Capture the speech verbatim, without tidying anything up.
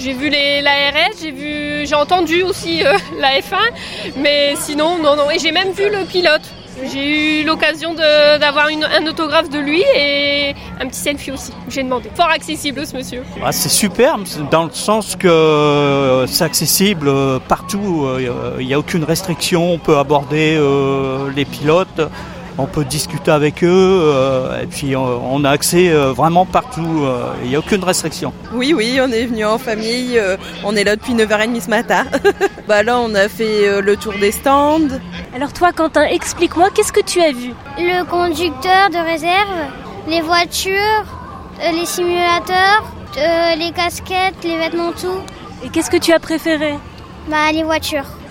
J'ai vu les, la R S, j'ai vu, j'ai entendu aussi euh, la F un, mais sinon, non, non. Et j'ai même vu le pilote. J'ai eu l'occasion de, d'avoir une, un autographe de lui et un petit selfie aussi. J'ai demandé. Fort accessible, ce monsieur. Ah, c'est superbe, dans le sens que c'est accessible partout. Il n'y a aucune restriction. On peut aborder euh, les pilotes. On peut discuter avec eux euh, et puis on, on a accès euh, vraiment partout, il euh, n'y a aucune restriction. Oui, oui, on est venu en famille, euh, on est là depuis neuf heures trente ce matin. Bah là, on a fait euh, le tour des stands. Alors toi, Quentin, explique-moi, qu'est-ce que tu as vu ? Le conducteur de réserve, les voitures, euh, les simulateurs, euh, les casquettes, les vêtements, tout. Et qu'est-ce que tu as préféré ? Bah, les voitures.